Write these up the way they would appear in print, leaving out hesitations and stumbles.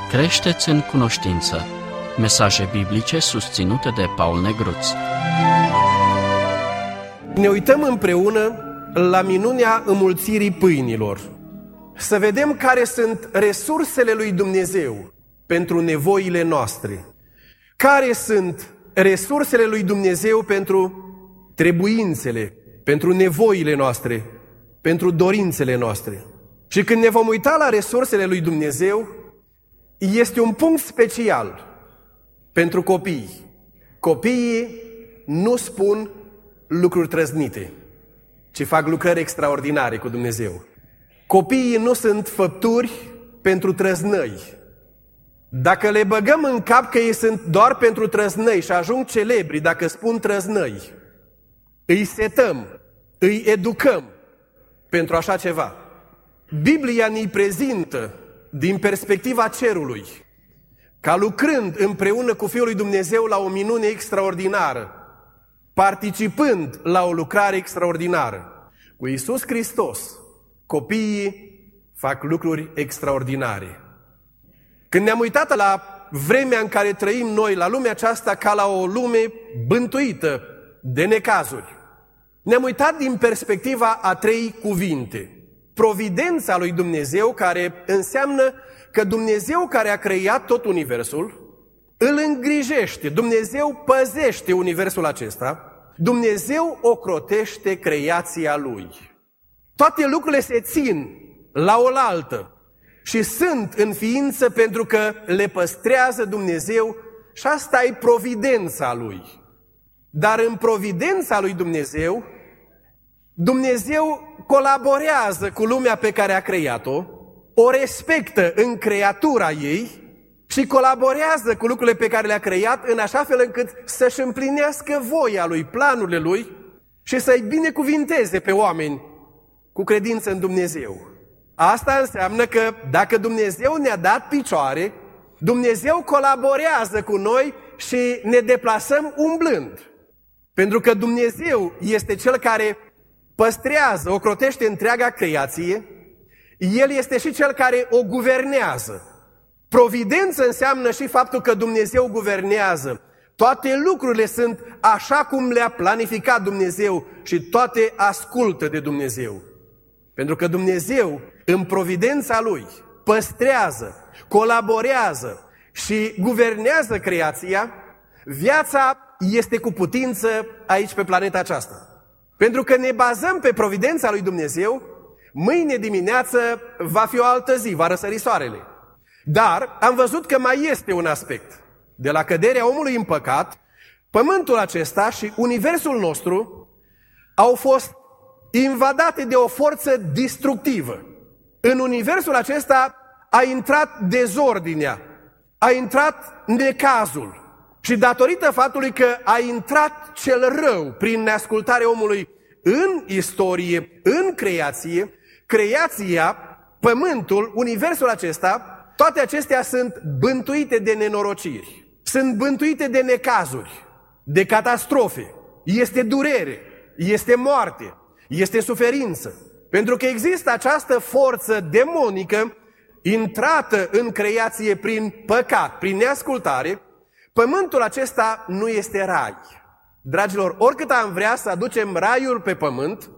Creșteți în cunoștință. Mesaje biblice susținute de Paul Negruț. Ne uităm împreună la minunea înmulțirii pâinilor. Să vedem care sunt resursele lui Dumnezeu pentru nevoile noastre. Care sunt resursele lui Dumnezeu pentru trebuințele, pentru nevoile noastre, pentru dorințele noastre. Și când ne vom uita la resursele lui Dumnezeu, este un punct special pentru copii. Copiii nu spun lucruri trăznite, ci fac lucrări extraordinare cu Dumnezeu. Copiii nu sunt făpturi pentru trăznăi. Dacă le băgăm în cap că ei sunt doar pentru trăznăi și ajung celebri dacă spun trăznăi, îi setăm, îi educăm pentru așa ceva. Biblia ne prezintă din perspectiva cerului, ca lucrând împreună cu Fiul lui Dumnezeu la o minune extraordinară, participând la o lucrare extraordinară. Cu Iisus Hristos, copiii fac lucruri extraordinare. Când ne-am uitat la vremea în care trăim noi, la lumea aceasta, ca la o lume bântuită de necazuri, ne-am uitat din perspectiva a 3 cuvinte. Providența lui Dumnezeu, care înseamnă că Dumnezeu care a creat tot universul, îl îngrijește, Dumnezeu păzește universul acesta, Dumnezeu ocrotește creația Lui. Toate lucrurile se țin la oaltă și sunt în ființă pentru că le păstrează Dumnezeu și asta e providența Lui. Dar în providența lui Dumnezeu, Dumnezeu colaborează cu lumea pe care a creat-o, o respectă în creatura ei și colaborează cu lucrurile pe care le-a creat în așa fel încât să-și împlinească voia Lui, planurile Lui și să-i binecuvinteze pe oameni cu credință în Dumnezeu. Asta înseamnă că dacă Dumnezeu ne-a dat picioare, Dumnezeu colaborează cu noi și ne deplasăm umblând. Pentru că Dumnezeu este Cel care păstrează, ocrotește întreaga creație, El este și Cel care o guvernează. Providență înseamnă și faptul că Dumnezeu guvernează. Toate lucrurile sunt așa cum le-a planificat Dumnezeu și toate ascultă de Dumnezeu. Pentru că Dumnezeu, în providența Lui, păstrează, colaborează și guvernează creația, viața este cu putință aici pe planeta aceasta. Pentru că ne bazăm pe providența lui Dumnezeu, mâine dimineață va fi o altă zi, va răsări soarele. Dar am văzut că mai este un aspect. De la căderea omului în păcat, pământul acesta și universul nostru au fost invadate de o forță distructivă. În universul acesta a intrat dezordinea, a intrat necazul. Și datorită faptului că a intrat cel rău prin neascultarea omului în istorie, în creație, creația, pământul, universul acesta, toate acestea sunt bântuite de nenorociri, sunt bântuite de necazuri, de catastrofe, este durere, este moarte, este suferință. Pentru că există această forță demonică intrată în creație prin păcat, prin neascultare. Pământul acesta nu este rai. Dragilor, oricât am vrea să aducem raiul pe pământ,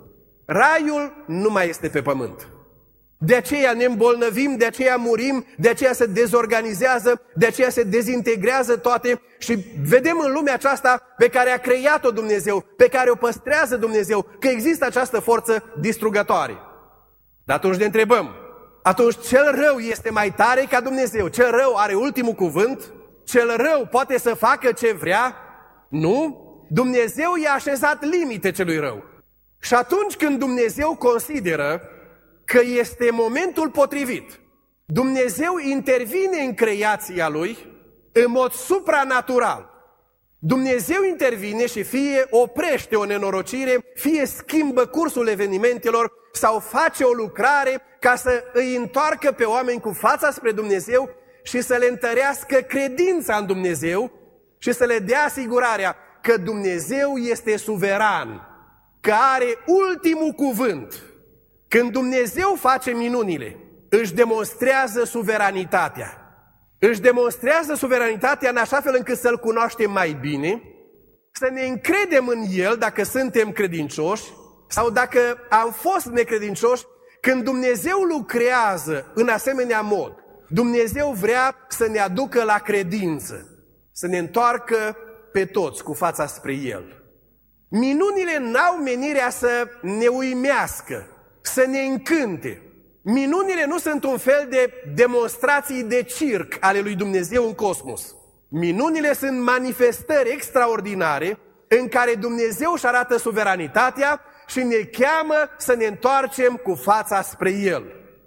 raiul nu mai este pe pământ. De aceea ne îmbolnăvim, de aceea murim, de aceea se dezorganizează, de aceea se dezintegrează toate și vedem în lumea aceasta pe care a creat-o Dumnezeu, pe care o păstrează Dumnezeu, că există această forță distrugătoare. Dar atunci ne întrebăm, atunci cel rău este mai tare ca Dumnezeu? Cel rău are ultimul cuvânt? Cel rău poate să facă ce vrea? Nu? Dumnezeu i-a așezat limite celui rău. Și atunci când Dumnezeu consideră că este momentul potrivit, Dumnezeu intervine în creația Lui în mod supranatural. Dumnezeu intervine și fie oprește o nenorocire, fie schimbă cursul evenimentelor sau face o lucrare ca să îi întoarcă pe oameni cu fața spre Dumnezeu și să le întărească credința în Dumnezeu și să le dea asigurarea că Dumnezeu este suveran, că are ultimul cuvânt. Când Dumnezeu face minunile, își demonstrează suveranitatea. își demonstrează suveranitatea în așa fel încât să-L cunoaștem mai bine, să ne încredem în El dacă suntem credincioși sau dacă am fost necredincioși. Când Dumnezeu lucrează în asemenea mod, Dumnezeu vrea să ne aducă la credință, să ne întoarcă pe toți cu fața spre El. Minunile n-au menirea să ne uimească, să ne încânte. Minunile nu sunt un fel de demonstrații de circ ale lui Dumnezeu în cosmos. Minunile sunt manifestări extraordinare în care Dumnezeu își arată suveranitatea și ne cheamă să ne întoarcem cu fața spre El.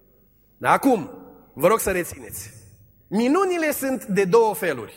Acum, vă rog să rețineți. Minunile sunt de două feluri.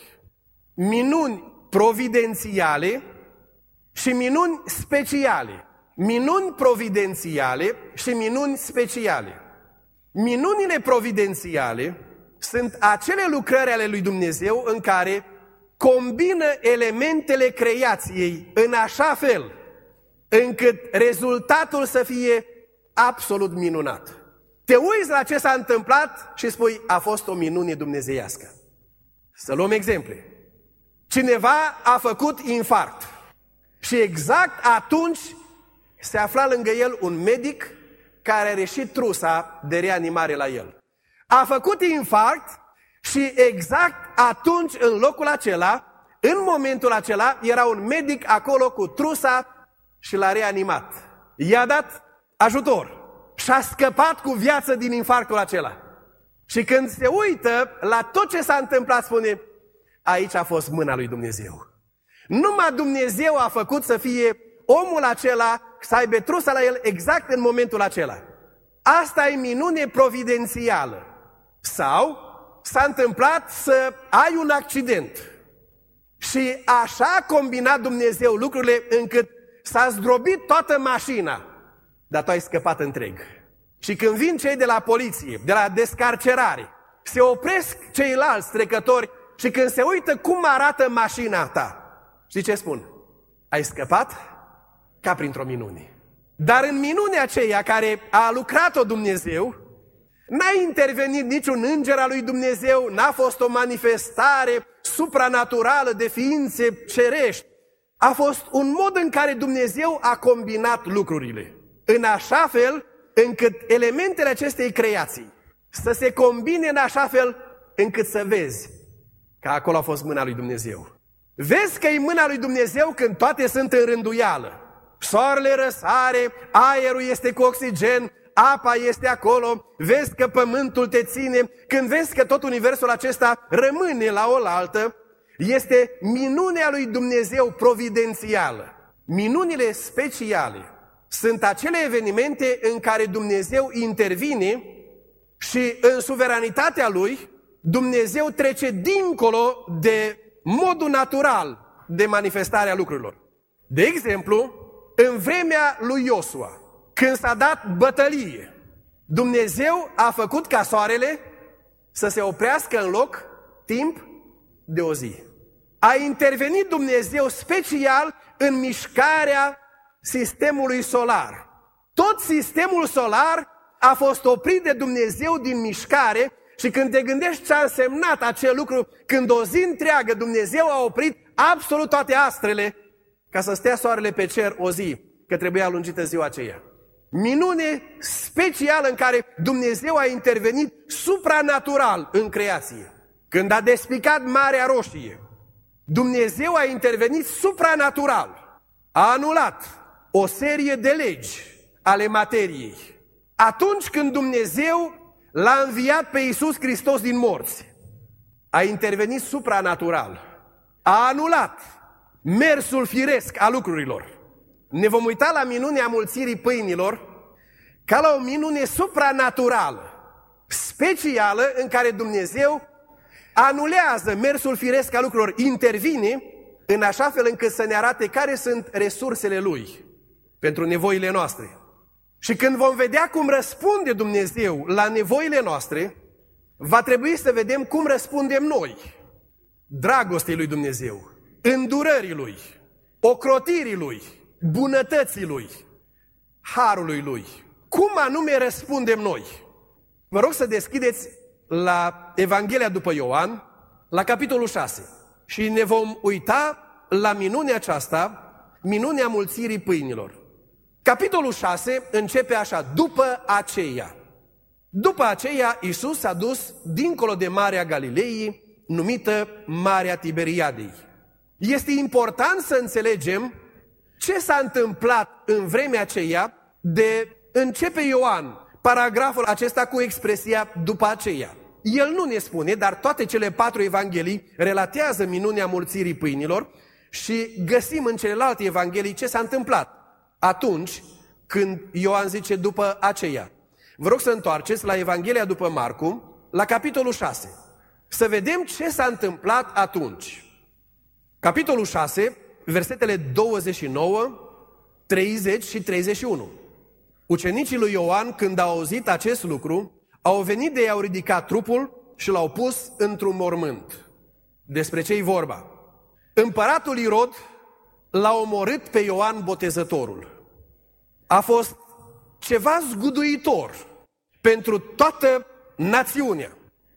Minuni providențiale și minuni speciale. Minuni providențiale și minuni speciale. Minunile providențiale sunt acele lucrări ale lui Dumnezeu în care combină elementele creației în așa fel încât rezultatul să fie absolut minunat. Te uiți la ce s-a întâmplat și spui, a fost o minune dumnezeiască. Să luăm exemple. Cineva a făcut infarct și exact atunci se afla lângă el un medic care a reșit trusa de reanimare la el. A făcut infarct și exact atunci, în locul acela, în momentul acela, era un medic acolo cu trusa și l-a reanimat. I-a dat ajutor și a scăpat cu viață din infarctul acela. Și când se uită la tot ce s-a întâmplat, spune, aici a fost mâna lui Dumnezeu. Numai Dumnezeu a făcut să fie omul acela, să aibă trusa la el exact în momentul acela. Asta e minune providențială. Sau s-a întâmplat să ai un accident și așa a combinat Dumnezeu lucrurile încât s-a zdrobit toată mașina, dar tu ai scăpat întreg. Și când vin cei de la poliție, de la descarcerare, se opresc ceilalți trecători și când se uită cum arată mașina ta, știi ce spun? Ai scăpat ca printr-o minune. Dar în minunea aceea care a lucrat-o Dumnezeu, n-a intervenit niciun înger al lui Dumnezeu, n-a fost o manifestare supranaturală de ființe cerești. A fost un mod în care Dumnezeu a combinat lucrurile, în așa fel încât elementele acestei creații să se combine în așa fel încât să vezi că acolo a fost mâna lui Dumnezeu. Vezi că e mâna lui Dumnezeu când toate sunt în rânduială. Soarele răsare, aerul este cu oxigen, apa este acolo, vezi că pământul te ține, când vezi că tot universul acesta rămâne la oaltă, este minunea lui Dumnezeu providențială. Minunile speciale sunt acele evenimente în care Dumnezeu intervine și în suveranitatea Lui, Dumnezeu trece dincolo de modul natural de manifestare a lucrurilor. De exemplu, în vremea lui Iosua, când s-a dat bătălie, Dumnezeu a făcut ca soarele să se oprească în loc timp de o zi. A intervenit Dumnezeu special în mișcarea sistemului solar. Tot sistemul solar a fost oprit de Dumnezeu din mișcare și când te gândești ce a însemnat acel lucru, când o zi întreagă Dumnezeu a oprit absolut toate astrele ca să stea soarele pe cer o zi, că trebuia lungită ziua aceea. Minune specială în care Dumnezeu a intervenit supranatural în creație. Când a despicat Marea Roșie, Dumnezeu a intervenit supranatural. A anulat o serie de legi ale materiei. Atunci când Dumnezeu l-a înviat pe Iisus Hristos din morți, a intervenit supranatural. A anulat mersul firesc a lucrurilor. Ne vom uita la minunea mulțirii pâinilor ca la o minune supranaturală, specială, în care Dumnezeu anulează mersul firesc al lucrurilor, intervine în așa fel încât să ne arate care sunt resursele Lui pentru nevoile noastre. Și când vom vedea cum răspunde Dumnezeu la nevoile noastre, va trebui să vedem cum răspundem noi dragostei lui Dumnezeu, îndurării Lui, ocrotirii Lui, bunătății Lui, harului Lui. Cum anume răspundem noi? Vă rog să deschideți la Evanghelia după Ioan, la capitolul 6. Și ne vom uita la minunea aceasta, minunea mulțirii pâinilor. Capitolul 6 începe așa: după aceea. După aceea, Iisus s-a dus dincolo de Marea Galilei, numită Marea Tiberiadei. Este important să înțelegem ce s-a întâmplat în vremea aceea. De începe Ioan paragraful acesta cu expresia după aceea. El nu ne spune, dar toate cele 4 evanghelii relatează minunea mulțirii pâinilor și găsim în celelalte evanghelii ce s-a întâmplat atunci când Ioan zice după aceea. Vă rog să întoarceți la Evanghelia după Marcu, la capitolul 6. Să vedem ce s-a întâmplat atunci. Capitolul 6, versetele 29, 30 și 31. Ucenicii lui Ioan, când au auzit acest lucru, au venit de i-au ridicat trupul și l-au pus într-un mormânt. Despre ce-i vorba? Împăratul Irod l-a omorât pe Ioan Botezătorul. A fost ceva zguduitor pentru toată națiunea.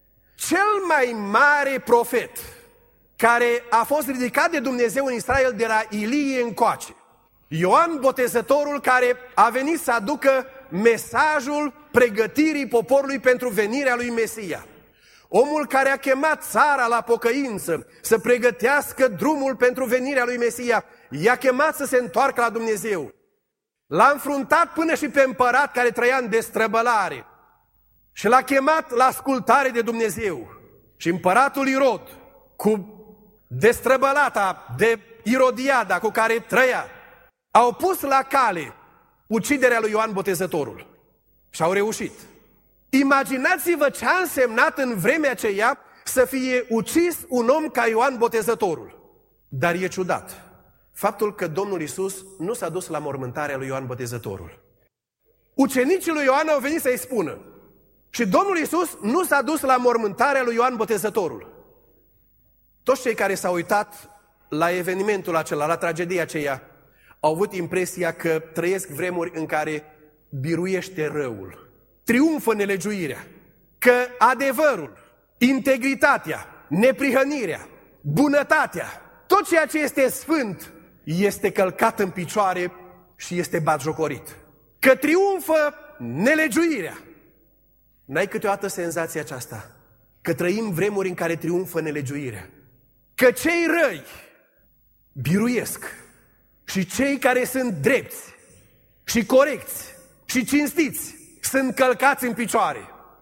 Cel mai mare profet care a fost ridicat de Dumnezeu în Israel de la Ilie încoace. Ioan Botezătorul, care a venit să aducă mesajul pregătirii poporului pentru venirea lui Mesia. Omul care a chemat țara la pocăință, să pregătească drumul pentru venirea lui Mesia, i-a chemat să se întoarcă la Dumnezeu. L-a înfruntat până și pe împărat care trăia în destrăbălare și l-a chemat la ascultare de Dumnezeu. Și împăratul Irod, cu destrăbălata de Irodiada cu care trăia, au pus la cale uciderea lui Ioan Botezătorul și au reușit. Imaginați-vă ce a însemnat în vremea aceea să fie ucis un om ca Ioan Botezătorul. Dar e ciudat faptul că Domnul Iisus nu s-a dus la mormântarea lui Ioan Botezătorul. Ucenicii lui Ioan au venit să-i spună și Domnul Iisus nu s-a dus la mormântarea lui Ioan Botezătorul. Toți cei care s-au uitat la evenimentul acela, la tragedia aceea, au avut impresia că trăiesc vremuri în care biruiește răul, triumfă nelegiuirea, că adevărul, integritatea, neprihănirea, bunătatea, tot ceea ce este sfânt este călcat în picioare și este batjocorit. Că triumfă nelegiuirea. N-ai câteodată senzația aceasta? Că trăim vremuri în care triumfă nelegiuirea. Că cei răi biruiesc și cei care sunt drepți și corecți și cinstiți sunt călcați în picioare.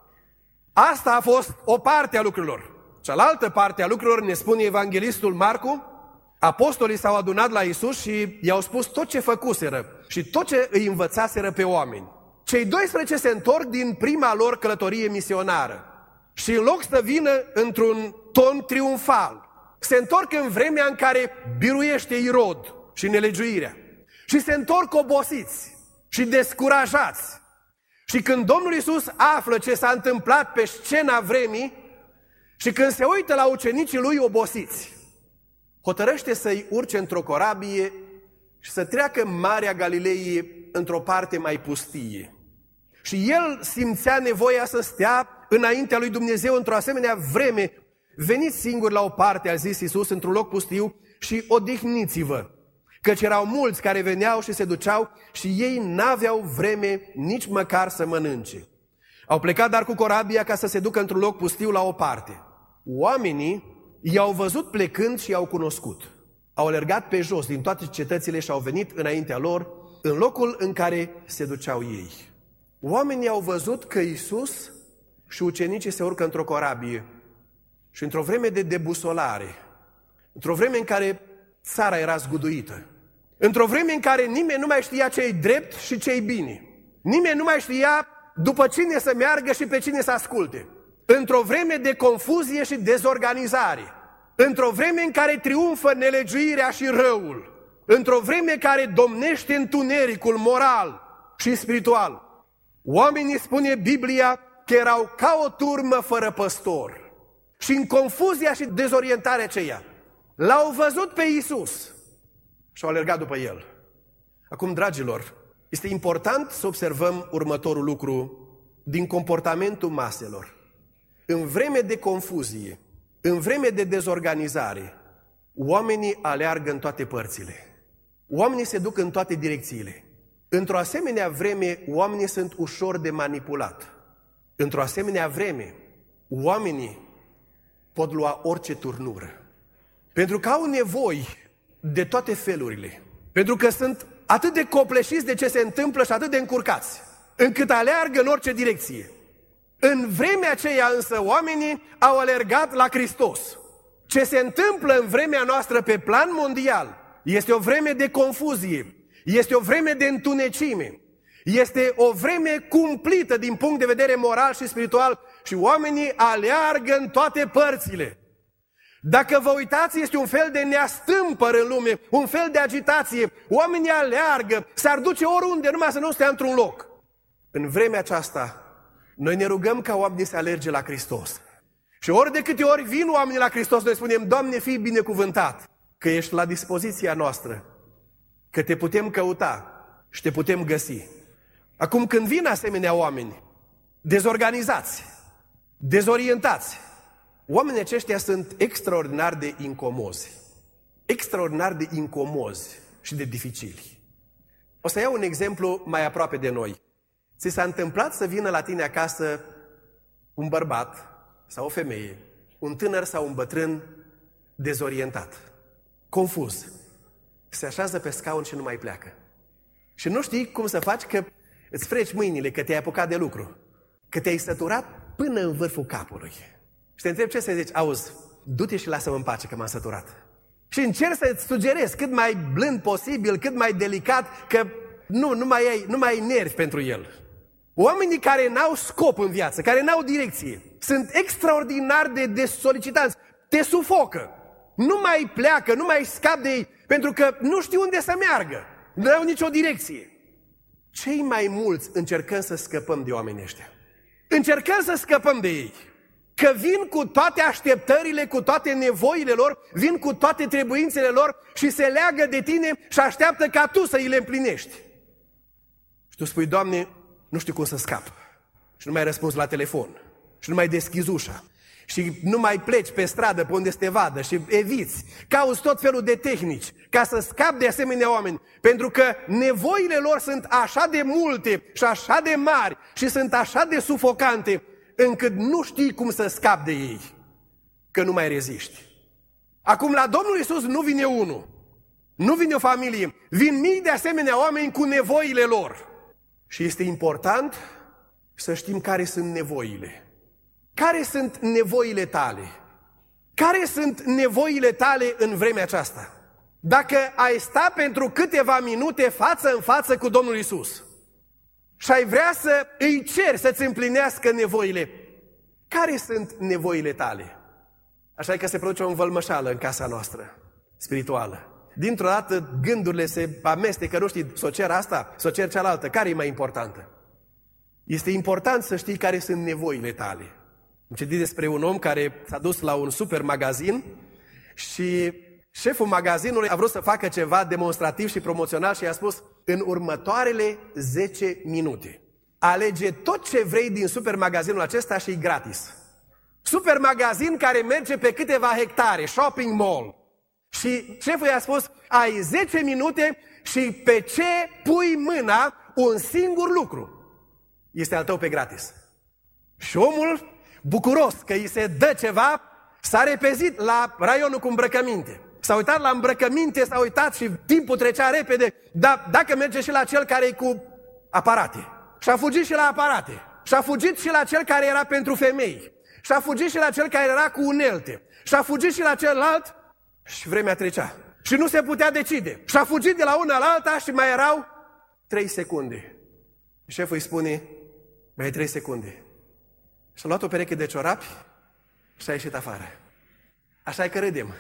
Asta a fost o parte a lucrurilor. Cealaltă parte a lucrurilor, ne spune evanghelistul Marcu, apostolii s-au adunat la Iisus și i-au spus tot ce făcuseră și tot ce îi învățaseră pe oameni. Cei 12 se întorc din prima lor călătorie misionară și în loc să vină într-un ton triumfal, se întorc în vremea în care biruiește Irod și nelegiuirea. Și se întorc obosiți și descurajați. Și când Domnul Iisus află ce s-a întâmplat pe scena vremii și când se uită la ucenicii lui obosiți, hotărăște să-i urce într-o corabie și să treacă Marea Galilei într-o parte mai pustie. Și el simțea nevoia să stea înaintea lui Dumnezeu într-o asemenea vreme. Veniți singuri la o parte, a zis Iisus, într-un loc pustiu și odihniți-vă, căci erau mulți care veneau și se duceau și ei n-aveau vreme nici măcar să mănânce. Au plecat dar cu corabia ca să se ducă într-un loc pustiu la o parte. Oamenii i-au văzut plecând și i-au cunoscut. Au alergat pe jos din toate cetățile și au venit înaintea lor în locul în care se duceau ei. Oamenii au văzut că Iisus și ucenicii se urcă într-o corabie și într-o vreme de debusolare, într-o vreme în care țara era zguduită, într-o vreme în care nimeni nu mai știa ce-i drept și ce-i bine, nimeni nu mai știa după cine să meargă și pe cine să asculte, într-o vreme de confuzie și dezorganizare, într-o vreme în care triumfă nelegiuirea și răul, într-o vreme care domnește întunericul moral și spiritual. Oamenii, spune Biblia, că erau ca o turmă fără păstor. Și în confuzia și dezorientarea aceea, l-au văzut pe Iisus și au alergat după el. Acum, dragilor, este important să observăm următorul lucru din comportamentul maselor. În vreme de confuzie, în vreme de dezorganizare, oamenii aleargă în toate părțile. Oamenii se duc în toate direcțiile. Într-o asemenea vreme, oamenii sunt ușor de manipulat. Într-o asemenea vreme, oamenii pot lua orice turnură. Pentru că au nevoi de toate felurile. Pentru că sunt atât de copleșiți de ce se întâmplă și atât de încurcați, încât aleargă în orice direcție. În vremea aceea însă oamenii au alergat la Hristos. Ce se întâmplă în vremea noastră pe plan mondial este o vreme de confuzie, este o vreme de întunecime, este o vreme cumplită din punct de vedere moral și spiritual și oamenii aleargă în toate părțile. Dacă vă uitați, este un fel de neastâmpăr în lume, un fel de agitație. Oamenii aleargă, s-ar duce oriunde, numai să nu stea într-un loc. În vremea aceasta, noi ne rugăm ca oamenii să alerge la Hristos. Și ori de câte ori vin oamenii la Hristos, noi spunem, Doamne, fii binecuvântat, că ești la dispoziția noastră, că te putem căuta și te putem găsi. Acum când vin asemenea oameni, dezorganizați, dezorientați, oamenii aceștia sunt extraordinar de incomozi. Extraordinar de incomozi și de dificili. O să iau un exemplu mai aproape de noi. Ți s-a întâmplat să vină la tine acasă un bărbat sau o femeie, un tânăr sau un bătrân dezorientat, confuz. Se așează pe scaun și nu mai pleacă. Și nu știi cum să faci, că îți freci mâinile, că te-ai apucat de lucru, că te-ai săturat până în vârful capului. Și te întrebi ce să zici, auzi, du-te și lasă-mă în pace că m-am săturat. Și încerci să-ți sugerezi cât mai blând posibil, cât mai delicat, că nu mai ai nervi pentru el. Oamenii care n-au scop în viață, care n-au direcție, sunt extraordinar de solicitanți, te sufocă. Nu mai pleacă, nu mai scapi de ei, pentru că nu știu unde să meargă, nu au nicio direcție. Cei mai mulți încercăm să scăpăm de oamenii ăștia. Încercăm să scăpăm de ei. Că vin cu toate așteptările, cu toate nevoile lor, vin cu toate trebuințele lor și se leagă de tine și așteaptă ca tu să îi le împlinești. Și tu spui, Doamne, nu știu cum să scap. Și nu mai răspunzi la telefon. Și nu mai deschizi ușa. Și nu mai pleci pe stradă pe unde să te vadă și eviți. Cauți tot felul de tehnici ca să scapi de asemenea oameni. Pentru că nevoile lor sunt așa de multe și așa de mari și sunt așa de sufocante încât nu știi cum să scapi de ei. Că nu mai reziști. Acum la Domnul Iisus nu vine unul. Nu vine o familie. Vin mii de asemenea oameni cu nevoile lor. Și este important să știm care sunt nevoile. Care sunt nevoile tale? Care sunt nevoile tale în vremea aceasta? Dacă ai sta pentru câteva minute față în față cu Domnul Iisus și ai vrea să îi ceri să-ți împlinească nevoile, care sunt nevoile tale? Așa că se produce o învălmășală în casa noastră spirituală. Dintr-o dată gândurile se amestecă, nu știi, s-o cer asta, s-o cer cealaltă, care e mai importantă? Este important să știi care sunt nevoile tale. Am citit despre un om care s-a dus la un supermagazin și șeful magazinului a vrut să facă ceva demonstrativ și promoțional și i-a spus, în următoarele 10 minute, alege tot ce vrei din supermagazinul acesta și e gratis. Supermagazin care merge pe câteva hectare, shopping mall. Și șeful i-a spus, ai 10 minute și pe ce pui mâna, un singur lucru este al tău pe gratis. Și omul, bucuros că îi se dă ceva, s-a repezit la raionul cu îmbrăcăminte. S-a uitat la îmbrăcăminte, s-a uitat și timpul trecea repede, dar dacă merge și la cel care e cu aparate. Și a fugit și la aparate. Și a fugit și la cel care era pentru femei. Și a fugit și la cel care era cu unelte. Și a fugit și la celălalt și vremea trecea. Și nu se putea decide. Și a fugit de la una la alta și mai erau 3 secunde. Șeful îi spune, mai e 3 secunde. Și-a luat o pereche de ciorapi și a ieșit afară. Așa e că râdem.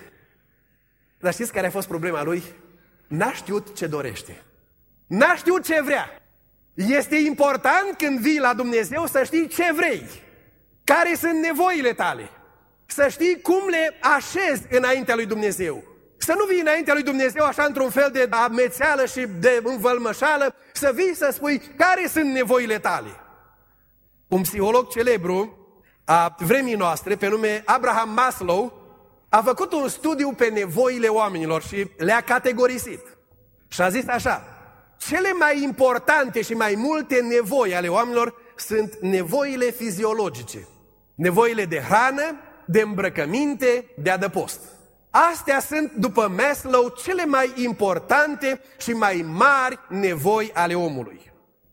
Dar știți care a fost problema lui? N-a știut ce dorește. N-a știut ce vrea. Este important când vii la Dumnezeu să știi ce vrei. Care sunt nevoile tale. Să știi cum le așezi înaintea lui Dumnezeu. Să nu vii înaintea lui Dumnezeu așa într-un fel de amețeală și de învălmășală, să vii să spui care sunt nevoile tale. Un psiholog celebru a vremii noastre, pe nume Abraham Maslow, a făcut un studiu pe nevoile oamenilor și le-a categorisit. Și a zis așa: cele mai importante și mai multe nevoi ale oamenilor sunt nevoile fiziologice. Nevoile de hrană, de îmbrăcăminte, de adăpost. Astea sunt, după Maslow, cele mai importante și mai mari nevoi ale omului.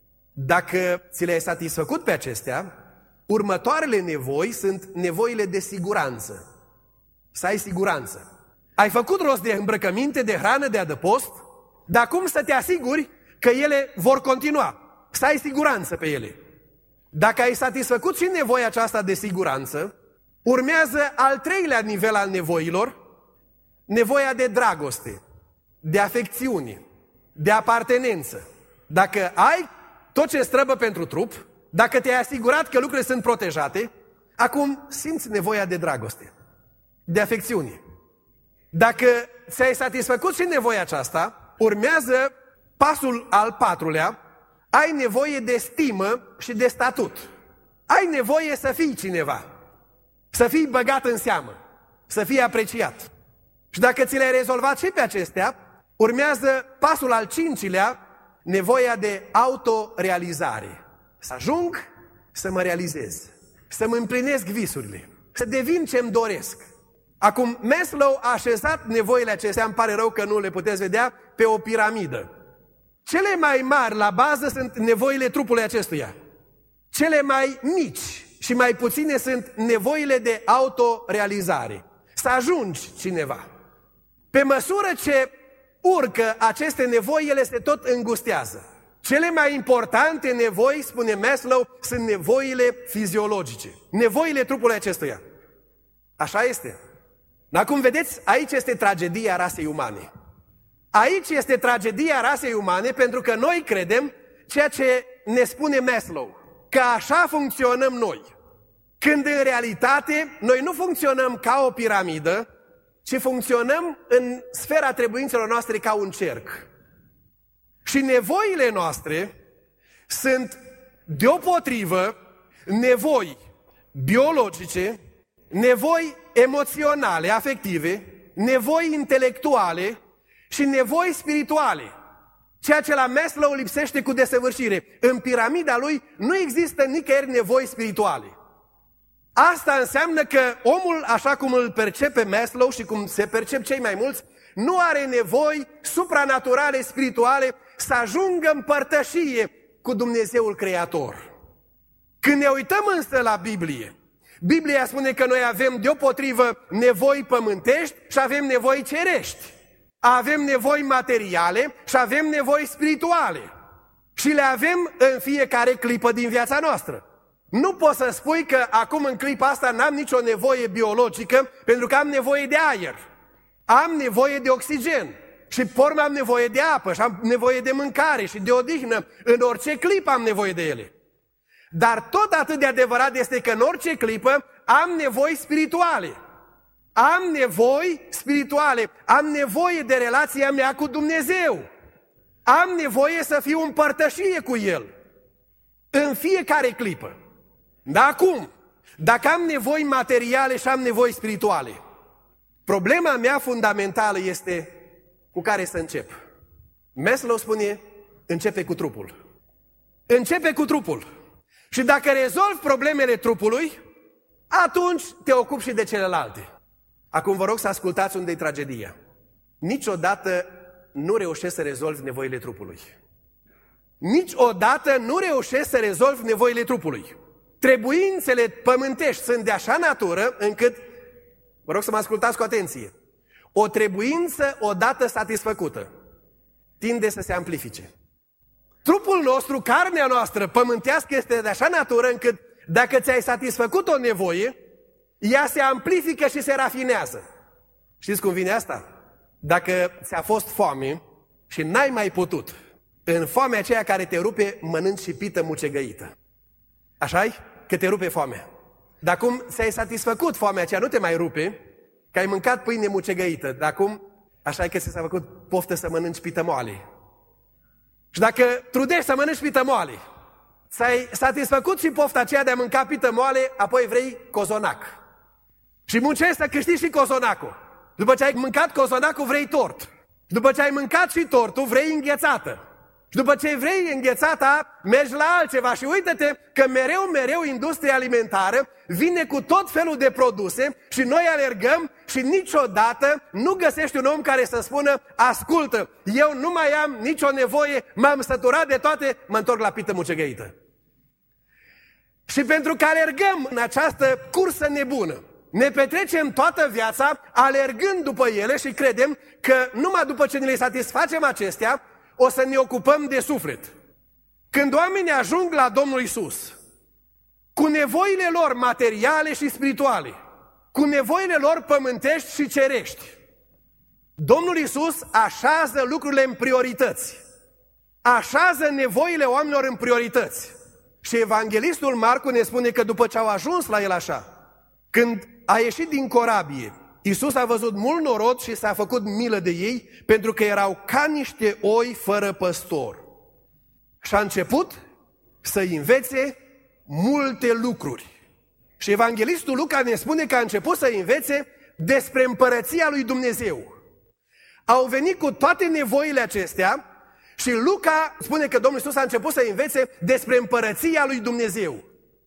Dacă ți le-ai satisfăcut pe acestea, următoarele nevoi sunt nevoile de siguranță. Să ai siguranță. Ai făcut rost de îmbrăcăminte, de hrană, de adăpost, dar cum să te asiguri că ele vor continua? Să ai siguranță pe ele. Dacă ai satisfăcut și nevoia aceasta de siguranță, urmează al treilea nivel al nevoilor, nevoia de dragoste, de afecțiune, de apartenență. Dacă ai tot ce îți trebuie pentru trup, dacă te-ai asigurat că lucrurile sunt protejate, acum simți nevoia de dragoste, de afecțiune. Dacă ți-ai satisfăcut și nevoia aceasta, urmează pasul al patrulea, ai nevoie de stimă și de statut. Ai nevoie să fii cineva, să fii băgat în seamă, să fii apreciat. Și dacă ți le-ai rezolvat și pe acestea, urmează pasul al cincilea, nevoia de autorealizare. Să ajung să mă realizez, să-mi împlinesc visurile, să devin ce-mi doresc. Acum, Maslow a așezat nevoile acestea, îmi pare rău că nu le puteți vedea, pe o piramidă. Cele mai mari la bază sunt nevoile trupului acestuia. Cele mai mici și mai puține sunt nevoile de autorealizare. Să ajungi cineva. Pe măsură ce urcă aceste nevoi, ele se tot îngustează. Cele mai importante nevoi, spune Maslow, sunt nevoile fiziologice. Nevoile trupului acestuia. Așa este. Acum vedeți, aici este tragedia rasei umane. Aici este tragedia rasei umane pentru că noi credem ceea ce ne spune Maslow, că așa funcționăm noi. Când în realitate noi nu funcționăm ca o piramidă, ci funcționăm în sfera trebuințelor noastre ca un cerc. Și nevoile noastre sunt deopotrivă nevoi biologice, nevoi emoționale, afective, nevoi intelectuale și nevoi spirituale. Ceea ce la Maslow lipsește cu desăvârșire. În piramida lui nu există nicăieri nevoi spirituale. Asta înseamnă că omul, așa cum îl percepe Maslow și cum se percep cei mai mulți, nu are nevoi supranaturale, spirituale, să ajungă în părtășie cu Dumnezeul Creator. Când ne uităm însă la Biblie, Biblia spune că noi avem deopotrivă nevoi pământești și avem nevoi cerești. Avem nevoi materiale și avem nevoi spirituale. Și le avem în fiecare clipă din viața noastră. Nu poți să spui că acum în clipa asta n-am nicio nevoie biologică pentru că am nevoie de aer. Am nevoie de oxigen. Și pe urmă am nevoie de apă și am nevoie de mâncare și de odihnă. În orice clipă am nevoie de ele. Dar tot atât de adevărat este că în orice clipă am nevoi spirituale. Am nevoi spirituale. Am nevoie de relația mea cu Dumnezeu. Am nevoie să fiu în părtășie cu El. În fiecare clipă. Dar acum, dacă am nevoi materiale și am nevoi spirituale, problema mea fundamentală este cu care să încep. Maslow spune, începe cu trupul. Începe cu trupul. Și dacă rezolvi problemele trupului, atunci te ocupi și de celelalte. Acum vă rog să ascultați unde e tragedia. Niciodată nu reușești să rezolvi nevoile trupului. Niciodată nu reușești să rezolvi nevoile trupului. Trebuințele pământești sunt de așa natură încât, vă rog să mă ascultați cu atenție, o trebuință odată satisfăcută tinde să se amplifice. Trupul nostru, carnea noastră pământească este de așa natură încât dacă ți-ai satisfăcut o nevoie, ea se amplifică și se rafinează. Știți cum vine asta? Dacă ți-a fost foame și n-ai mai putut, în foamea aceea care te rupe, mănânci și pită mucegăită. Așa-i? Că te rupe foamea. Dar cum ți-ai satisfăcut foamea aceea, nu te mai rupe, că ai mâncat pâine mucegăită. Dar cum? Așa-i că ți-a făcut poftă să mănânci pită moale. Și dacă trudești să mănânci pită moale, ți-ai satisfăcut și pofta aceea de a mânca pită moale, apoi vrei cozonac. Și muncești să câștigi și cozonacul. După ce ai mâncat cozonacul, vrei tort. După ce ai mâncat și tortul, vrei înghețată. Și după ce vrei înghețata, mergi la altceva și uită-te că mereu industria alimentară vine cu tot felul de produse și noi alergăm și niciodată nu găsești un om care să spună: ascultă, eu nu mai am nicio nevoie, m-am săturat de toate, mă întorc la pită mucegăită. Și pentru că alergăm în această cursă nebună, ne petrecem toată viața alergând după ele și credem că numai după ce ne le satisfacem acestea, o să ne ocupăm de suflet. Când oamenii ajung la Domnul Iisus, cu nevoile lor materiale și spirituale, cu nevoile lor pământești și cerești, Domnul Iisus așează lucrurile în priorități. Așează nevoile oamenilor în priorități. Și evanghelistul Marcu ne spune că după ce au ajuns la el așa, când a ieșit din corabie, Iisus a văzut mult norod și s-a făcut milă de ei, pentru că erau ca niște oi fără păstor. Și a început să-i învețe multe lucruri. Și evanghelistul Luca ne spune că a început să-i învețe despre împărăția lui Dumnezeu. Au venit cu toate nevoile acestea și Luca spune că Domnul Iisus a început să-i învețe despre împărăția lui Dumnezeu.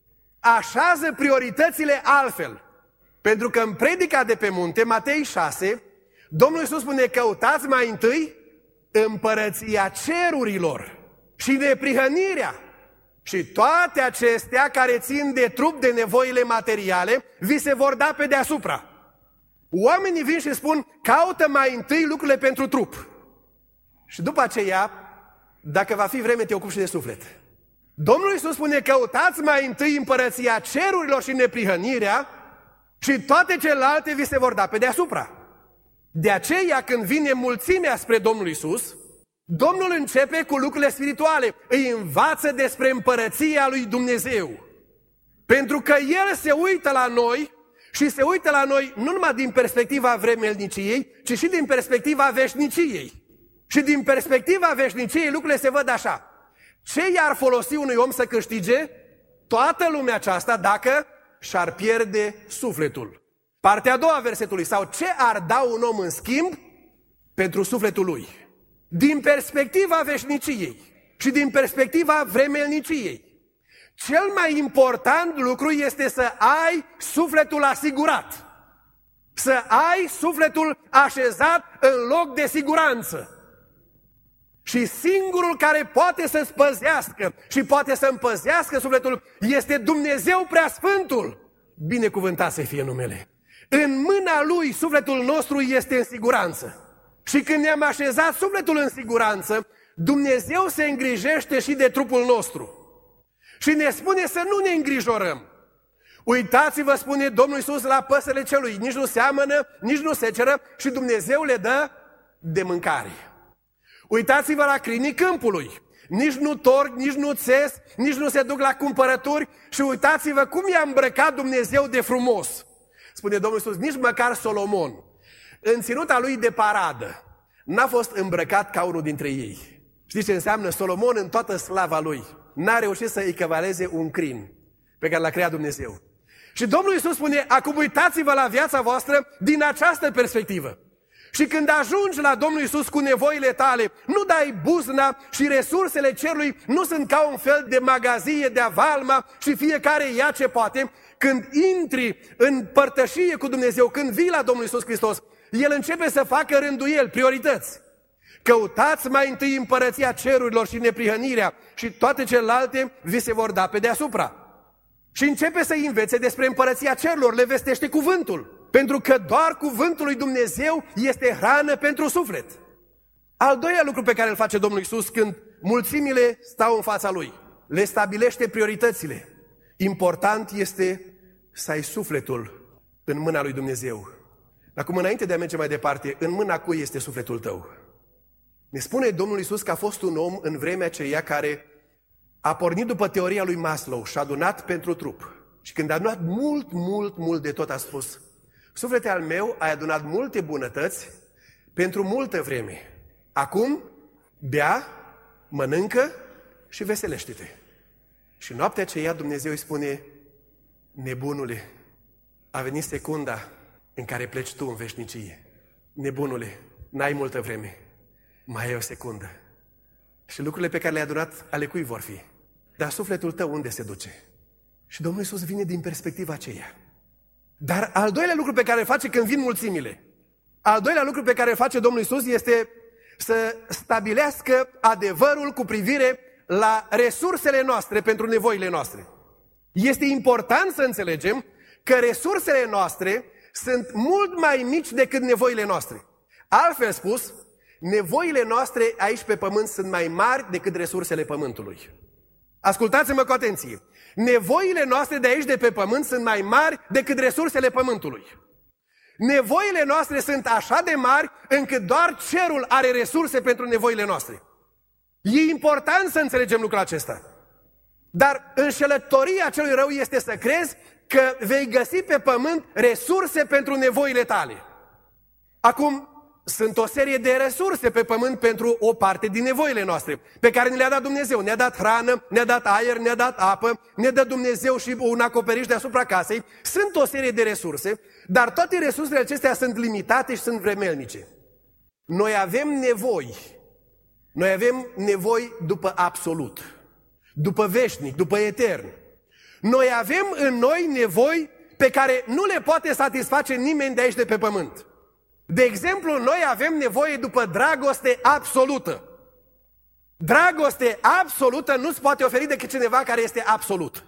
Așează prioritățile altfel. Pentru că în predica de pe munte, Matei 6, Domnul Iisus spune: căutați mai întâi împărăția cerurilor și neprihănirea. Și toate acestea care țin de trup, de nevoile materiale, vi se vor da pe deasupra. Oamenii vin și spun: caută mai întâi lucrurile pentru trup. Și după aceea, dacă va fi vreme, te ocupi și de suflet. Domnul Iisus spune: căutați mai întâi împărăția cerurilor și neprihănirea, și toate celelalte vi se vor da pe deasupra. De aceea, când vine mulțimea spre Domnul Iisus, Domnul începe cu lucrurile spirituale, îi învață despre împărăția lui Dumnezeu. Pentru că El se uită la noi și se uită la noi nu numai din perspectiva vremelniciei, ci și din perspectiva veșniciei. Și din perspectiva veșniciei lucrurile se văd așa: ce i-ar folosi unui om să câștige toată lumea aceasta dacă și-ar pierde sufletul? Partea a doua a versetului: sau ce ar da un om în schimb pentru sufletul lui? Din perspectiva veșniciei și din perspectiva vremelniciei, cel mai important lucru este să ai sufletul asigurat, să ai sufletul așezat în loc de siguranță. Și singurul care poate să-ți păzească și poate să împăzească sufletul este Dumnezeu Preasfântul. Binecuvântat să fie numele. În mâna Lui sufletul nostru este în siguranță. Și când ne-am așezat sufletul în siguranță, Dumnezeu se îngrijește și de trupul nostru. Și ne spune să nu ne îngrijorăm. Uitați-vă, spune Domnul Iisus, la păsările celui, nici nu seamănă, nici nu seceră și Dumnezeu le dă de mâncare. Uitați-vă la câinii câmpului, nici nu torc, nici nu țes, nici nu se duc la cumpărături și uitați-vă cum i-a îmbrăcat Dumnezeu de frumos. Spune Domnul Iisus, nici măcar Solomon, în ținuta lui de paradă, n-a fost îmbrăcat ca unul dintre ei. Știți ce înseamnă? Solomon în toată slava lui n-a reușit să echivaleze un crin pe care l-a creat Dumnezeu. Și Domnul Iisus spune, acum uitați-vă la viața voastră din această perspectivă. Și când ajungi la Domnul Iisus cu nevoile tale, nu dai buzna și resursele cerului nu sunt ca un fel de magazie de avalma și fiecare ia ce poate. Când intri în părtășie cu Dumnezeu, când vii la Domnul Iisus Hristos, El începe să facă rânduieli, priorități. Căutați mai întâi împărăția cerurilor și neprihănirea și toate celelalte vi se vor da pe deasupra. Și începe să învețe despre împărăția cerurilor, le vestește cuvântul. Pentru că doar cuvântul lui Dumnezeu este hrană pentru suflet. Al doilea lucru pe care îl face Domnul Iisus când mulțimile stau în fața Lui, le stabilește prioritățile. Important este să ai sufletul în mâna lui Dumnezeu. Acum, înainte de a merge mai departe, în mâna cui este sufletul tău? Ne spune Domnul Iisus că a fost un om în vremea aceea care a pornit după teoria lui Maslow și a adunat pentru trup. Și când a adunat mult de tot, a spus: suflete al meu, ai adunat multe bunătăți pentru multă vreme. Acum, bea, mănâncă și veselește-te. Și noaptea aceea Dumnezeu îi spune: nebunule, a venit secunda în care pleci tu în veșnicie. Nebunule, n-ai multă vreme, mai ai o secundă. Și lucrurile pe care le-ai adunat, ale cui vor fi? Dar sufletul tău unde se duce? Și Domnul Iisus vine din perspectiva aceea. Dar al doilea lucru pe care îl face când vin mulțimile, al doilea lucru pe care îl face Domnul Iisus este să stabilească adevărul cu privire la resursele noastre pentru nevoile noastre. Este important să înțelegem că resursele noastre sunt mult mai mici decât nevoile noastre. Altfel spus, nevoile noastre aici pe pământ sunt mai mari decât resursele pământului. Ascultați-mă cu atenție. Nevoile noastre de aici de pe pământ sunt mai mari decât resursele pământului. Nevoile noastre sunt așa de mari încât doar cerul are resurse pentru nevoile noastre. E important să înțelegem lucrul acesta. Dar înșelătoria celui rău este să crezi că vei găsi pe pământ resurse pentru nevoile tale. Acum, sunt o serie de resurse pe pământ pentru o parte din nevoile noastre, pe care ne le-a dat Dumnezeu. Ne-a dat hrană, ne-a dat aer, ne-a dat apă, ne dă Dumnezeu și un acoperiș deasupra casei. Sunt o serie de resurse, dar toate resursele acestea sunt limitate și sunt vremelnice. Noi avem nevoi după absolut, după veșnic, după etern. Noi avem în noi nevoi pe care nu le poate satisface nimeni de aici de pe pământ. De exemplu, noi avem nevoie după dragoste absolută. Dragoste absolută nu-ți poate oferi decât cineva care este absolut.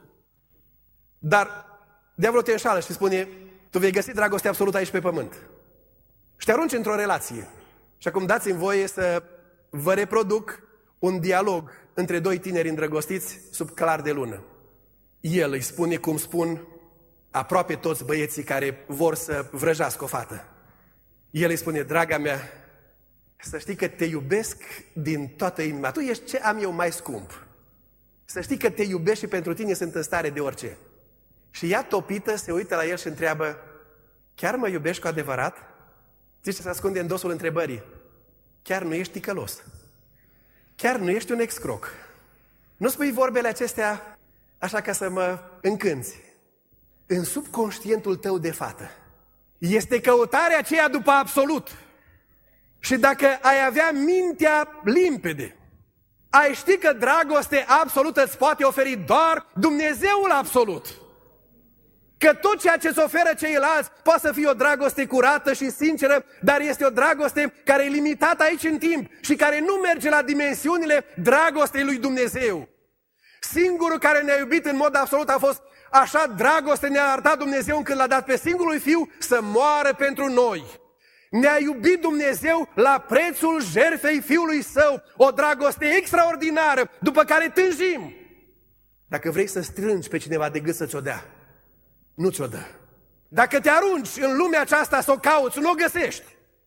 Dar diavolul te înșală și spune: tu vei găsi dragoste absolută aici pe pământ. Și te arunci într-o relație. Și acum dați-mi voie să vă reproduc un dialog între doi tineri îndrăgostiți sub clar de lună. El îi spune cum spun aproape toți băieții care vor să vrăjească o fată. El îi spune: draga mea, să știi că te iubesc din toată inima. Tu ești ce am eu mai scump. Să știi că te iubesc și pentru tine sunt în stare de orice. Și ea topită se uită la el și întreabă: chiar mă iubești cu adevărat? Zici ce se ascunde în dosul întrebării: chiar nu ești ticălos? Chiar nu ești un excroc? Nu spui vorbele acestea așa ca să mă încânți. În subconștientul tău de fată este căutarea aceea după absolut. Și dacă ai avea mintea limpede, ai ști că dragoste absolută îți poate oferi doar Dumnezeul absolut. Că tot ceea ce îți oferă ceilalți poate să fie o dragoste curată și sinceră, dar este o dragoste care e limitată aici în timp și care nu merge la dimensiunile dragostei lui Dumnezeu. Singurul care ne-a iubit în mod absolut a fost așa dragoste, ne-a arătat Dumnezeu încât l-a dat pe singurul Fiu să moară pentru noi. Ne-a iubit Dumnezeu la prețul jertfei Fiului Său, o dragoste extraordinară, după care tânjim. Dacă vrei să strângi pe cineva de gât să ți-o dea, nu ți-o dă. Dacă te arunci în lumea aceasta să o cauți, nu o găsești.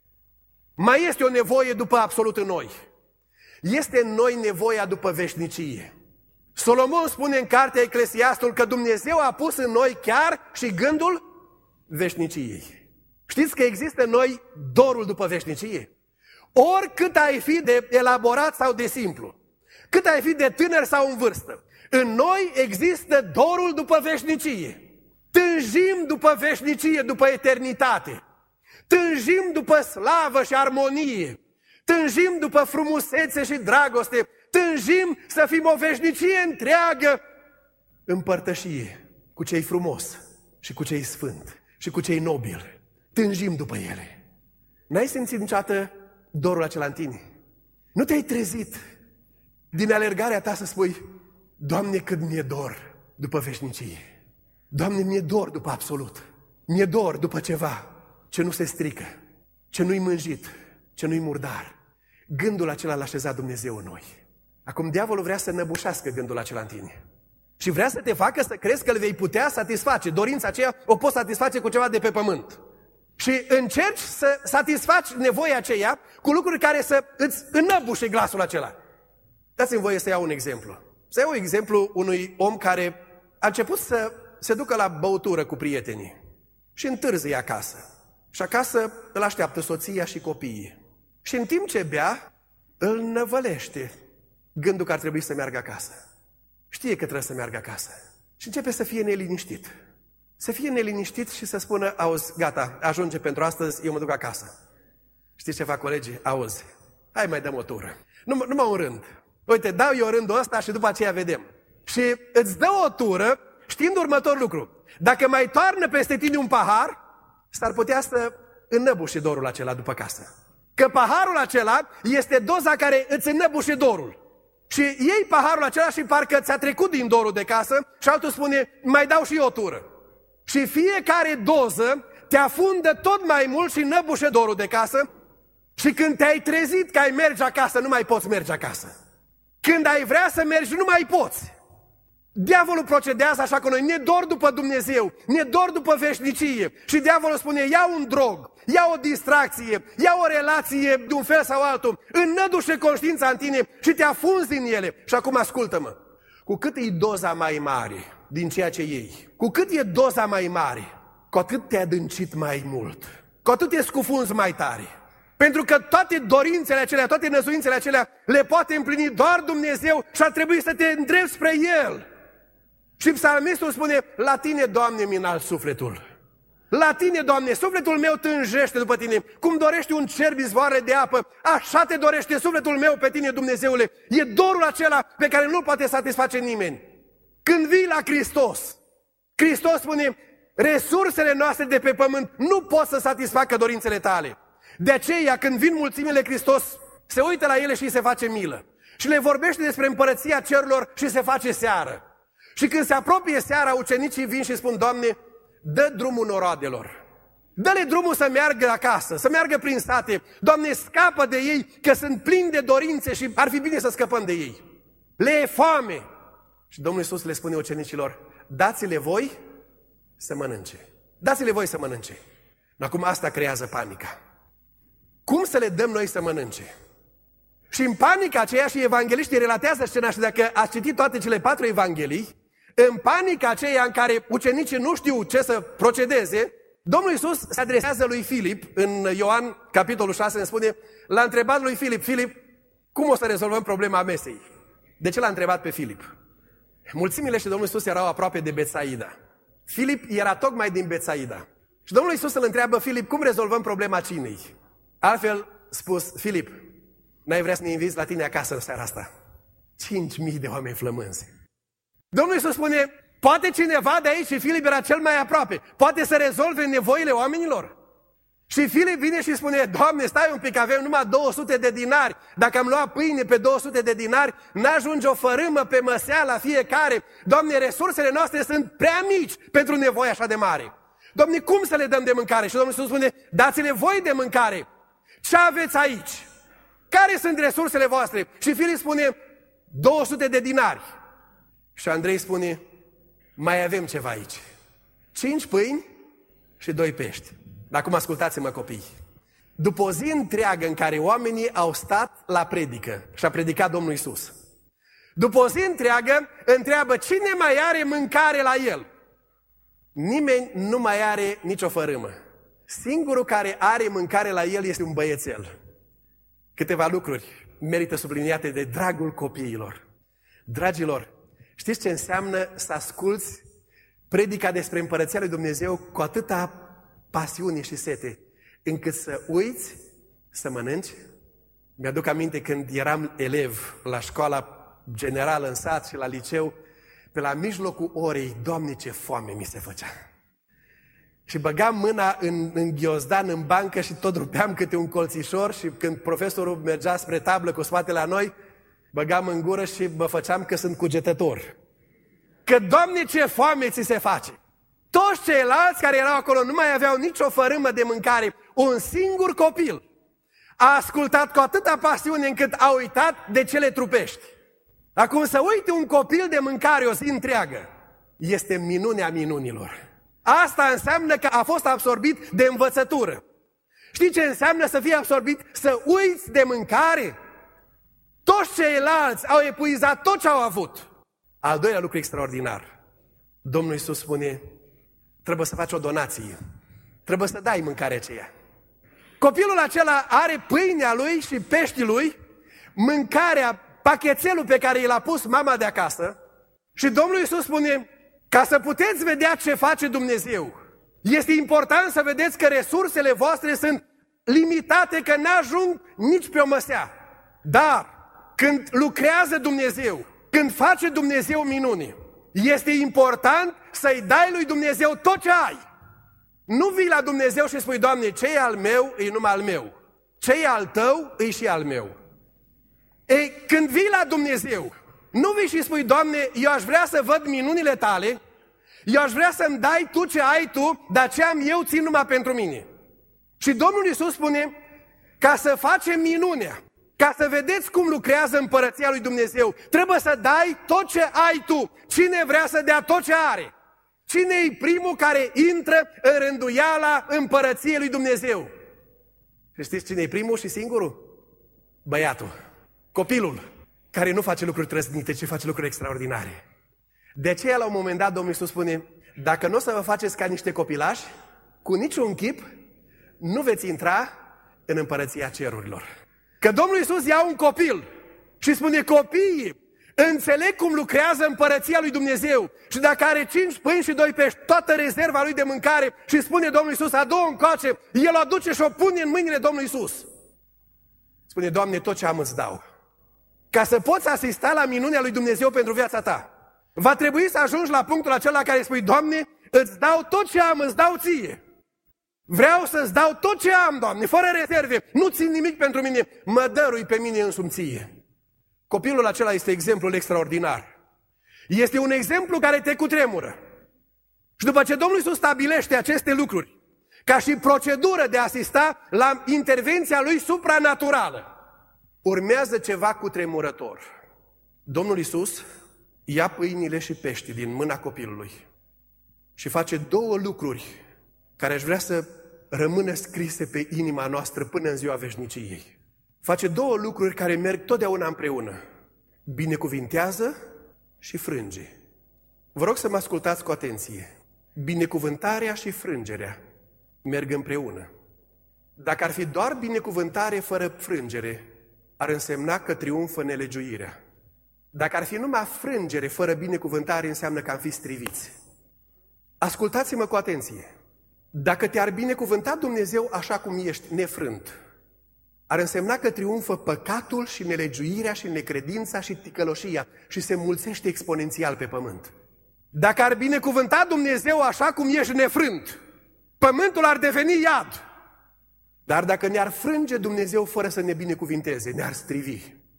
Mai este o nevoie după absolut în noi. Este în noi nevoia după veșnicie. Solomon spune în cartea Eclesiastul că Dumnezeu a pus în noi chiar și gândul veșniciei. Știți că există în noi dorul după veșnicie? Oricât ai fi de elaborat sau de simplu, cât ai fi de tânăr sau în vârstă, în noi există dorul după veșnicie. Tânjim după veșnicie, după eternitate. Tânjim după slavă și armonie. Tânjim după frumusețe și dragoste. Tânjim să fim o veșnicie întreagă în părtășie cu cei frumos și cu cei sfânt și cu cei nobili. Tânjim după ele. N-ai simțit niciodată dorul acela în tine? Nu te-ai trezit din alergarea ta să spui: Doamne, cât mi-e dor după veșnicie. Doamne, mi-e dor după absolut. Mi-e dor după ceva ce nu se strică, ce nu-i mânjit, ce nu-i murdar. Gândul acela l-a așezat Dumnezeu în noi. Acum diavolul vrea să năbușească gândul acela în tine. Și vrea să te facă să crezi că îl vei putea satisface. Dorința aceea o poți satisface cu ceva de pe pământ. Și încerci să satisfaci nevoia aceea cu lucruri care să îți înnăbușe glasul acela. Dați-mi voie să iau un exemplu. Să iau un exemplu unui om care a început să se ducă la băutură cu prietenii și întârzie acasă. Și acasă îl așteaptă soția și copiii. Și în timp ce bea, îl năvălește gândul că ar trebui să meargă acasă. știe că trebuie să meargă acasă. Și începe să fie neliniștit. Să fie neliniștit și să spună, auzi, gata, ajunge pentru astăzi, eu mă duc acasă. Știți ce fac colegii? Auzi, hai mai dăm o tură. Numai un rând. Uite, dau eu rândul ăsta și după aceea vedem. Și îți dă o tură știind următorul lucru. Dacă mai toarnă peste tine un pahar, s-ar putea să înnăbușe dorul acela după casă. Că paharul acela este doza care îți înnăbușe dorul. Și iei paharul acela și parcă ți-a trecut din dorul de casă și altul spune, mai dau și eu o tură. Și fiecare doză te afundă tot mai mult și înnăbușe dorul de casă. Și când te-ai trezit că ai merge acasă, nu mai poți merge acasă. Când ai vrea să mergi, nu mai poți. Diavolul procedează așa cu noi, ne dor după Dumnezeu, ne dor după veșnicie. Și diavolul spune, ia un drog, ia o distracție, ia o relație de un fel sau altul, înnădușe conștiința în tine și te afunzi din ele. Și acum ascultă-mă, cu cât e doza mai mare din ceea ce iei, cu cât e doza mai mare, cu atât te-ai adâncit mai mult, cu atât te scufunzi mai tare. Pentru că toate dorințele acelea, toate năzuințele acelea le poate împlini doar Dumnezeu și ar trebui să te îndrepți spre El. Și psalmistul spune, la tine, Doamne, mi înalt sufletul. La tine, Doamne, sufletul meu tânjește după tine. Cum dorești un cerb izvoare de apă, așa te dorește sufletul meu pe tine, Dumnezeule. E dorul acela pe care nu poate satisface nimeni. Când vii la Hristos, Hristos spune, resursele noastre de pe pământ nu pot să satisfacă dorințele tale. De aceea, când vin mulțimile, Hristos se uită la ele și se face milă. Și le vorbește despre împărăția cerurilor și se face seară. Și când se apropie seara, ucenicii vin și spun, Doamne, dă drumul noroadelor. Dă-le drumul să meargă acasă, să meargă prin sate. Doamne, scapă de ei, că sunt plini de dorințe și ar fi bine să scăpăm de ei. Le e foame. Și Domnul Iisus le spune ucenicilor, dați-le voi să mănânce. Dați-le voi să mănânce. Acum asta creează panica. Cum să le dăm noi să mănânce? Și în panica aceea, și evangeliștii relatează scena, și dacă ați citit toate cele 4 evanghelii, în panica aceea în care ucenicii nu știu ce să procedeze, Domnul Iisus se adresează lui Filip, în Ioan, capitolul 6, ne spune, l-a întrebat lui Filip, Filip, cum o să rezolvăm problema mesei? De ce l-a întrebat pe Filip? Mulțimile și Domnul Iisus erau aproape de Betsaida. Filip era tocmai din Betsaida. Și Domnul Iisus îl întreabă, Filip, cum rezolvăm problema cinei? Altfel spus, Filip, n-ai vrea să ne inviți la tine acasă în seara asta? 5.000 de oameni flămânzi. Domnul Iisus spune, poate cineva de aici, și Filip era cel mai aproape, poate să rezolve nevoile oamenilor? Și Filip vine și spune, Doamne, stai un pic, avem numai 200 de dinari. Dacă am luat pâine pe 200 de dinari, n-ajunge o fărâmă pe măsea la fiecare. Doamne, resursele noastre sunt prea mici pentru nevoie așa de mare. Doamne, cum să le dăm de mâncare? Și Domnul Iisus spune, dați-le voi de mâncare. Ce aveți aici? Care sunt resursele voastre? Și Filip spune, 200 de dinari. Și Andrei spune, mai avem ceva aici. 5 pâini și 2 pești. Dar acum ascultați-mă, copii. După o zi întreagă în care oamenii au stat la predică și a predicat Domnul Iisus, după o zi întreagă întreabă cine mai are mâncare la el. Nimeni nu mai are nicio fărâmă. Singurul care are mâncare la el este un băiețel. Câteva lucruri merită subliniate de dragul copiilor. Dragilor, știți ce înseamnă să asculți predica despre Împărăția lui Dumnezeu cu atâta pasiune și sete, încât să uiți să mănânci? Mi-aduc aminte când eram elev la școala generală în sat și la liceu, pe la mijlocul orei, Doamne, ce foame mi se făcea. Și băgam mâna în ghiozdan, în bancă și tot rupeam câte un colțișor și când profesorul mergea spre tablă cu spatele la noi, băgam în gură și mă făceam că sunt cugetător. Că, Doamne, ce foame ți se face! Toți ceilalți care erau acolo nu mai aveau nicio fărâmă de mâncare. Un singur copil a ascultat cu atâta pasiune încât a uitat de cele trupești. Acum să uite un copil de mâncare o zi întreagă, este minunea minunilor. Asta înseamnă că a fost absorbit de învățătură. Știi ce înseamnă să fii absorbit? Să uiți de mâncare? Toți ceilalți au epuizat tot ce au avut. Al doilea lucru extraordinar. Domnul Iisus spune, trebuie să faci o donație. Trebuie să dai mâncarea aceea. Copilul acela are pâinea lui și peștii lui, mâncarea, pachetelul pe care i l-a pus mama de acasă, Și Domnul Iisus spune, ca să puteți vedea ce face Dumnezeu, este important să vedeți că resursele voastre sunt limitate, că n-ajung nici pe o măsea. Dar când lucrează Dumnezeu, când face Dumnezeu minuni, este important să-i dai lui Dumnezeu tot ce ai. Nu vii la Dumnezeu și spui, Doamne, ce e al meu, e numai al meu. Ce e al tău, e și al meu. Ei, când vii la Dumnezeu, nu vii și spui, Doamne, eu aș vrea să văd minunile tale, eu aș vrea să-mi dai tu ce ai tu, dar ce am eu țin numai pentru mine. Și Domnul Iisus spune, ca să facem minunea, ca să vedeți cum lucrează împărăția lui Dumnezeu, trebuie să dai tot ce ai tu. Cine vrea să dea tot ce are? Cine e primul care intră în rânduiala împărăției lui Dumnezeu? Și știți cine e primul și singurul? Băiatul, copilul, care nu face lucruri trăznite, ci face lucruri extraordinare. De aceea, la un moment dat, Domnul Iisus spune, dacă nu o să vă faceți ca niște copilași, cu niciun chip nu veți intra în împărăția cerurilor. Că Domnul Iisus ia un copil și spune, copiii înțeleg cum lucrează împărăția lui Dumnezeu. Și dacă are 5 pâini și 2 pești, toată rezerva lui de mâncare, și spune Domnul Iisus, adu-o încoace, el o aduce și o pune în mâinile Domnului Iisus. Spune, Doamne, tot ce am îți dau. Ca să poți asista la minunea lui Dumnezeu pentru viața ta, va trebui să ajungi la punctul acela care spui, Doamne, îți dau tot ce am, îți dau ție. Vreau să-ți dau tot ce am, Doamne, fără rezerve, nu țin nimic pentru mine, mă dărui pe mine însumi ție. Copilul acela este exemplul extraordinar. Este un exemplu care te cutremură. Și după ce Domnul Iisus stabilește aceste lucruri, ca și procedură de a asista la intervenția lui supranaturală, urmează ceva cutremurător. Domnul Iisus ia pâinile și pești din mâna copilului și face 2 lucruri care aș vrea să rămână scrise pe inima noastră până în ziua veșniciei. Face 2 lucruri care merg totdeauna împreună. Binecuvintează și frânge. Vă rog să mă ascultați cu atenție. Binecuvântarea și frângerea merg împreună. Dacă ar fi doar binecuvântare fără frângere, ar însemna că triumfă nelegiuirea. Dacă ar fi numai frângere fără binecuvântare, înseamnă că am fi striviți. Ascultați-mă cu atenție. Dacă te-ar binecuvânta Dumnezeu așa cum ești, nefrânt, ar însemna că triumfă păcatul și nelegiuirea și necredința și ticăloșia și se mulțește exponențial pe pământ. Dacă ar binecuvânta Dumnezeu așa cum ești nefrânt, pământul ar deveni iad. Dar dacă ne-ar frânge Dumnezeu fără să ne binecuvinteze, ne-ar strivi.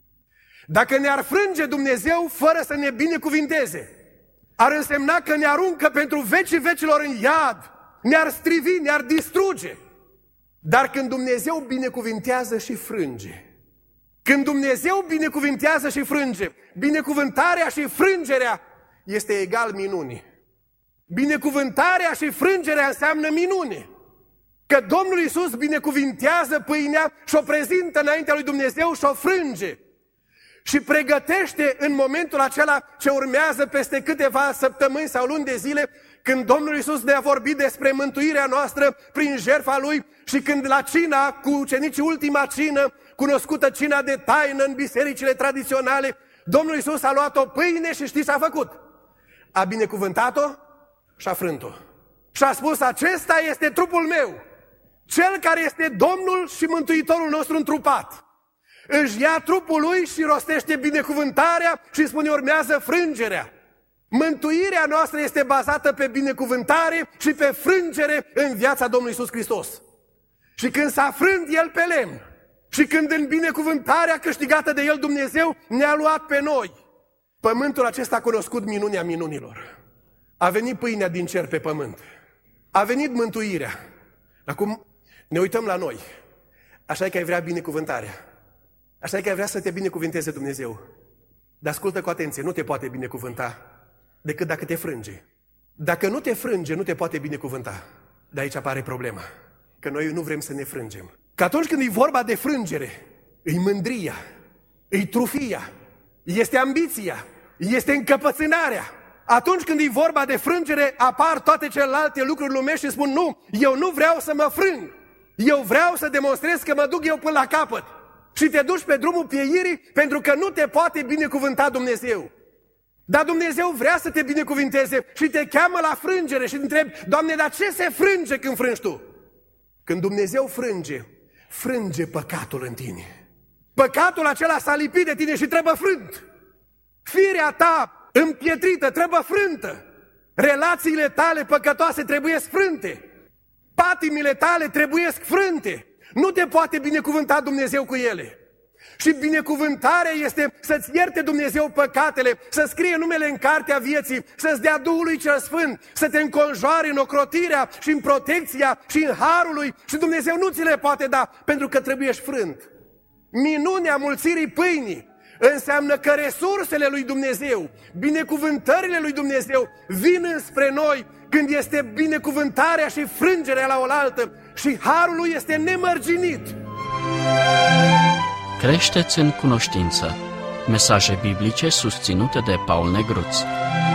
Dacă ne-ar frânge Dumnezeu fără să ne binecuvinteze, ar însemna că ne aruncă pentru vecii vecilor în iad, ne-ar strivi, ne-ar distruge. Dar când Dumnezeu binecuvintează și frânge, când Dumnezeu binecuvintează și frânge, binecuvântarea și frângerea este egal minune. Binecuvântarea și frângerea înseamnă minune. Că Domnul Iisus binecuvintează pâinea și o prezintă înaintea lui Dumnezeu și o frânge. Și pregătește în momentul acela ce urmează peste câteva săptămâni sau luni de zile, când Domnul Iisus ne-a vorbit despre mântuirea noastră prin jertfa Lui și când la cina cu ucenicii, ultima cină, cunoscută cina de taină în bisericile tradiționale, Domnul Iisus a luat o pâine și știți ce a făcut? A binecuvântat-o și a frânt-o. Și a spus, acesta este trupul meu, cel care este Domnul și Mântuitorul nostru întrupat. Își ia trupul lui și rostește binecuvântarea și spune, urmează frângerea. Mântuirea noastră este bazată pe binecuvântare și pe frângere în viața Domnului Iisus Hristos. Și când s-a frânt El pe lemn și când în binecuvântarea câștigată de El Dumnezeu ne-a luat pe noi, pământul acesta a cunoscut minunea minunilor. A venit pâinea din cer pe pământ. A venit mântuirea. Acum ne uităm la noi. Așa că ai vrea binecuvântarea. Așa că ai vrea să te binecuvinteze Dumnezeu. Dar ascultă cu atenție, nu te poate binecuvânta decât dacă te frânge. Dacă nu te frânge, nu te poate binecuvânta. De aici apare problema. Că noi nu vrem să ne frângem. Că atunci când e vorba de frângere, e mândria, e trufia, este ambiția, este încăpățânarea. Atunci când e vorba de frângere, apar toate celelalte lucruri lumești și spun, nu, eu nu vreau să mă frâng. Eu vreau să demonstrez că mă duc eu până la capăt. Și te duci pe drumul pieirii pentru că nu te poate binecuvânta Dumnezeu. Dar Dumnezeu vrea să te binecuvinteze și te cheamă la frângere și te întrebi, Doamne, dar ce se frânge când frângi Tu? Când Dumnezeu frânge păcatul în tine. Păcatul acela s-a lipit de tine și trebuie frânt. Firea ta împietrită trebuie frântă. Relațiile tale păcătoase trebuie frânte. Patimile tale trebuie frânte. Nu te poate binecuvânta Dumnezeu cu ele. Și binecuvântarea este să-ți ierte Dumnezeu păcatele, să scrie numele în cartea vieții, să-ți dea Duhului cel Sfânt, să te înconjoare în ocrotirea și în protecția și în harul lui și Dumnezeu nu ți le poate da pentru că trebuie frânt. Minunea mulțirii pâinii înseamnă că resursele lui Dumnezeu, binecuvântările lui Dumnezeu vin înspre noi când este binecuvântarea și frângerea la oaltă și harul lui este nemărginit. Creșteți în cunoștință. Mesaje biblice susținute de Paul Negruț.